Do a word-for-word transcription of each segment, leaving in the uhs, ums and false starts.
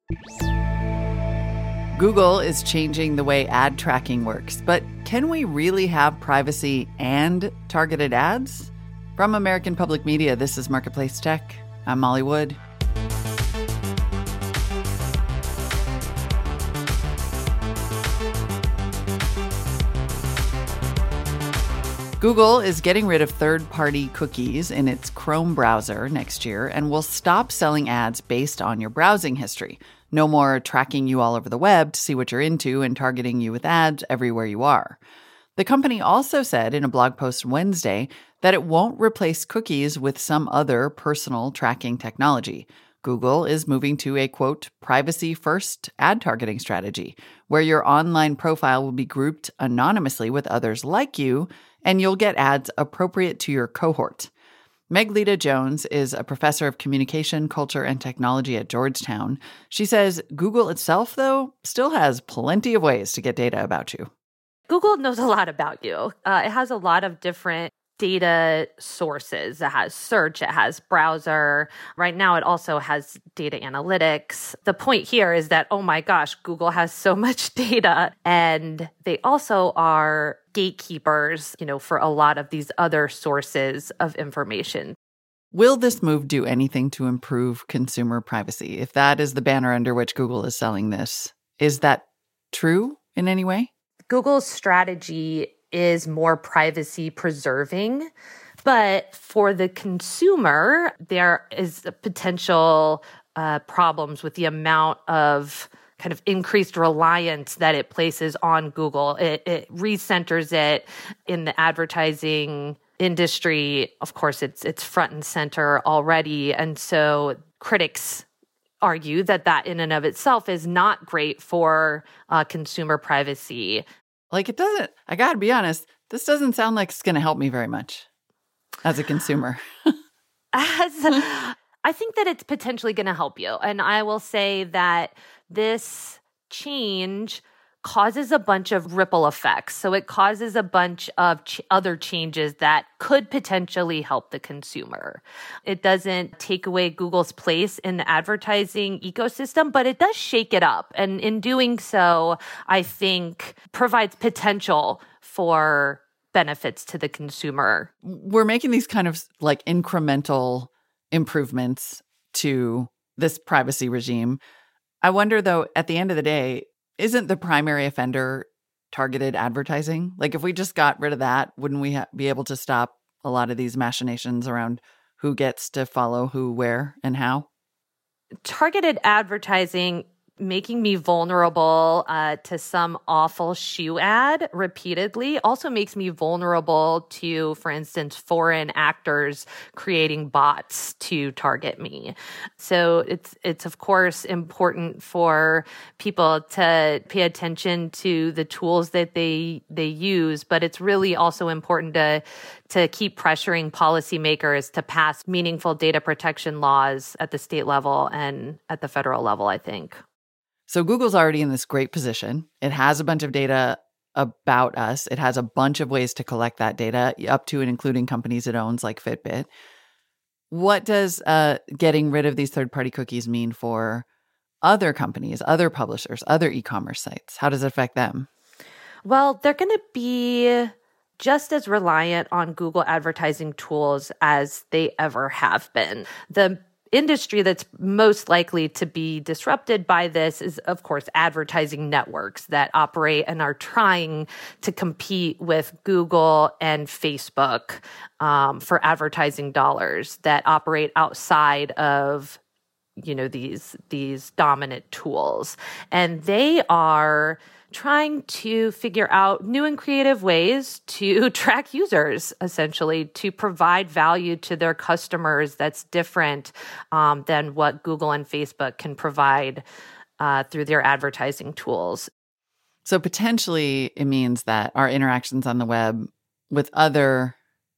Google is changing the way ad tracking works, but can we really have privacy and targeted ads? From American Public Media, this is Marketplace Tech. I'm Molly Wood. Google is getting rid of third-party cookies in its Chrome browser next year and will stop selling ads based on your browsing history. No more tracking you all over the web to see what you're into and targeting you with ads everywhere you are. The company also said in a blog post Wednesday that it won't replace cookies with some other personal tracking technology. Google is moving to a, quote, privacy-first ad targeting strategy, where your online profile will be grouped anonymously with others like you, and you'll get ads appropriate to your cohort. Meg Leda Jones is a professor of communication, culture, and technology at Georgetown. She says Google itself, though, still has plenty of ways to get data about you. Google knows a lot about you. Uh, it has a lot of different data sources. It has search, it has browser. Right now, it also has data analytics. The point here is that, oh my gosh, Google has so much data, and they also are gatekeepers, you know, for a lot of these other sources of information. Will this move do anything to improve consumer privacy? If that is the banner under which Google is selling this, is that true in any way? Google's strategy is more privacy preserving, but for the consumer, there is a potential uh, problems with the amount of kind of increased reliance that it places on Google. It, it recenters it in the advertising industry. Of course, it's it's front and center already, and so critics argue that that in and of itself is not great for uh, consumer privacy. Like, it doesn't, I gotta be honest, this doesn't sound like it's gonna help me very much as a consumer. as, I think that it's potentially gonna help you. And I will say that this change causes a bunch of ripple effects. So it causes a bunch of ch- other changes that could potentially help the consumer. It doesn't take away Google's place in the advertising ecosystem, but it does shake it up. And in doing so, I think provides potential for benefits to the consumer. We're making these kind of like incremental improvements to this privacy regime. I wonder, though, at the end of the day, isn't the primary offender targeted advertising? Like, if we just got rid of that, wouldn't we ha- be able to stop a lot of these machinations around who gets to follow who, where, and how? Targeted advertising making me vulnerable uh, to some awful shoe ad repeatedly also makes me vulnerable to, for instance, foreign actors creating bots to target me. So it's, it's of course important for people to pay attention to the tools that they, they use, but it's really also important to, to keep pressuring policymakers to pass meaningful data protection laws at the state level and at the federal level, I think. So Google's already in this great position. It has a bunch of data about us. It has a bunch of ways to collect that data, up to and including companies it owns like Fitbit. What does uh, getting rid of these third-party cookies mean for other companies, other publishers, other e-commerce sites? How does it affect them? Well, they're going to be just as reliant on Google advertising tools as they ever have been. The industry that's most likely to be disrupted by this is, of course, advertising networks that operate and are trying to compete with Google and Facebook um, for advertising dollars that operate outside of, you know, these these dominant tools. And they are trying to figure out new and creative ways to track users, essentially, to provide value to their customers that's different um, than what Google and Facebook can provide uh, through their advertising tools. So potentially it means that our interactions on the web with other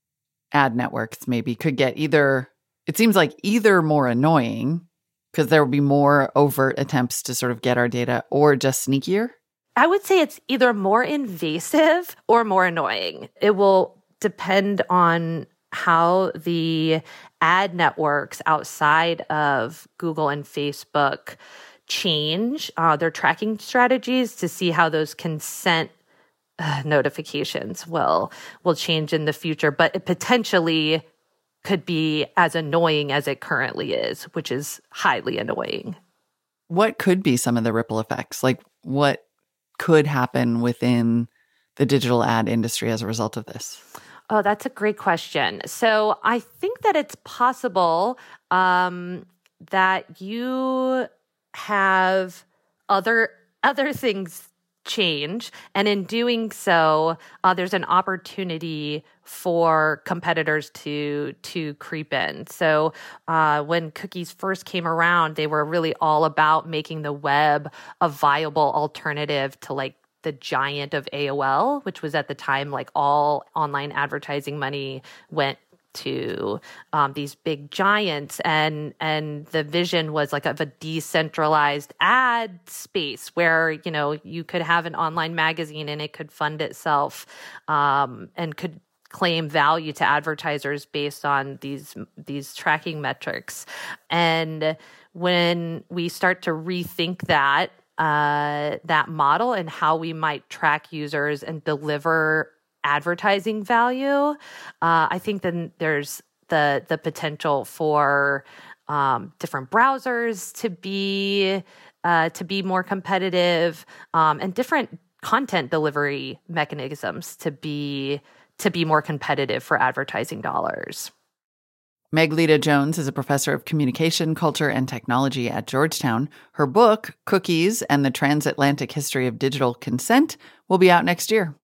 ad networks maybe could get either, it seems like either more annoying, because there will be more overt attempts to sort of get our data, or just sneakier. I would say it's either more invasive or more annoying. It will depend on how the ad networks outside of Google and Facebook change uh, their tracking strategies to see how those consent uh, notifications will will change in the future. But it potentially could be as annoying as it currently is, which is highly annoying. What could be some of the ripple effects? Like, what could happen within the digital ad industry as a result of this? Oh, that's a great question. So I think that it's possible um, that you have other other things change, and in doing so, uh, there's an opportunity for competitors to to creep in. So uh, when cookies first came around, they were really all about making the web a viable alternative to like the giant of A O L, which was at the time like all online advertising money went to um, these big giants, and and the vision was like of a decentralized ad space where, you know, you could have an online magazine and it could fund itself um, and could claim value to advertisers based on these these tracking metrics. And when we start to rethink that uh, that model and how we might track users and deliver advertising value, uh, I think then there's the the potential for um, different browsers to be uh, to be more competitive, um, and different content delivery mechanisms to be to be more competitive for advertising dollars. Meg Leda-Jones is a professor of communication, culture, and technology at Georgetown. Her book, Cookies and the Transatlantic History of Digital Consent, will be out next year.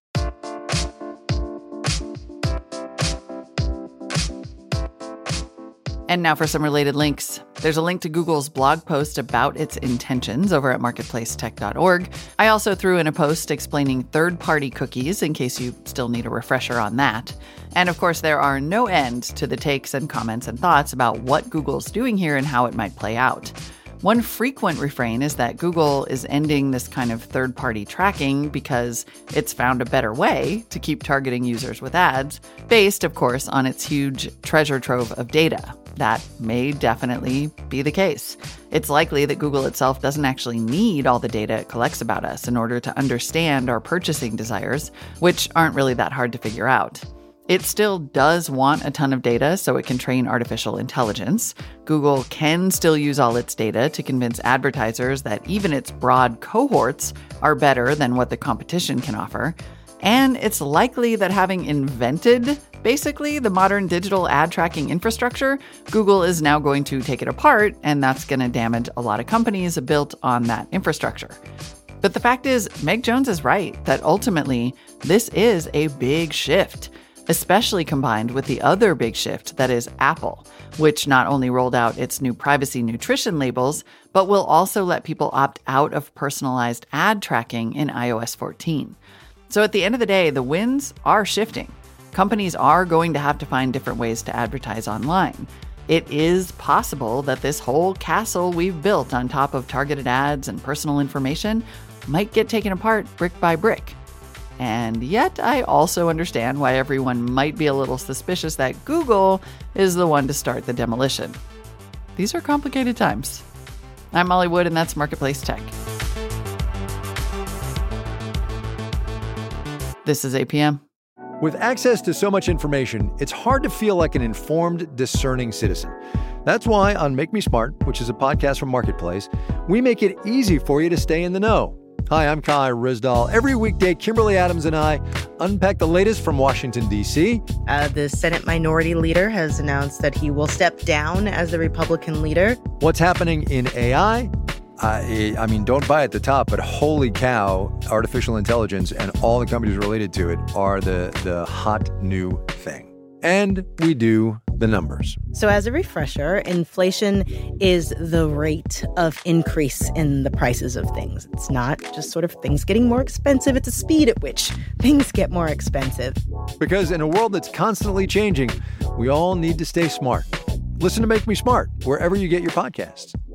And now for some related links. There's a link to Google's blog post about its intentions over at marketplace tech dot org. I also threw in a post explaining third-party cookies in case you still need a refresher on that. And of course, there are no end to the takes and comments and thoughts about what Google's doing here and how it might play out. One frequent refrain is that Google is ending this kind of third-party tracking because it's found a better way to keep targeting users with ads, based, of course, on its huge treasure trove of data. That may definitely be the case. It's likely that Google itself doesn't actually need all the data it collects about us in order to understand our purchasing desires, which aren't really that hard to figure out. It still does want a ton of data so it can train artificial intelligence. Google can still use all its data to convince advertisers that even its broad cohorts are better than what the competition can offer. And it's likely that having invented, basically, the modern digital ad tracking infrastructure, Google is now going to take it apart, and that's going to damage a lot of companies built on that infrastructure. But the fact is, Meg Jones is right that ultimately, this is a big shift, especially combined with the other big shift that is Apple, which not only rolled out its new privacy nutrition labels, but will also let people opt out of personalized ad tracking in i O S fourteen. So at the end of the day, the winds are shifting. Companies are going to have to find different ways to advertise online. It is possible that this whole castle we've built on top of targeted ads and personal information might get taken apart brick by brick. And yet, I also understand why everyone might be a little suspicious that Google is the one to start the demolition. These are complicated times. I'm Molly Wood, and that's Marketplace Tech. This is A P M. With access to so much information, it's hard to feel like an informed, discerning citizen. That's why on Make Me Smart, which is a podcast from Marketplace, we make it easy for you to stay in the know. Hi, I'm Kai Rizdal. Every weekday, Kimberly Adams and I unpack the latest from Washington, D C. Uh, the Senate Minority Leader has announced that he will step down as the Republican leader. What's happening in A I? Uh, I mean, don't buy at the top, but holy cow, artificial intelligence and all the companies related to it are the, the hot new thing. And we do the numbers. So as a refresher, inflation is the rate of increase in the prices of things. It's not just sort of things getting more expensive. It's the speed at which things get more expensive. Because in a world that's constantly changing, we all need to stay smart. Listen to Make Me Smart wherever you get your podcasts.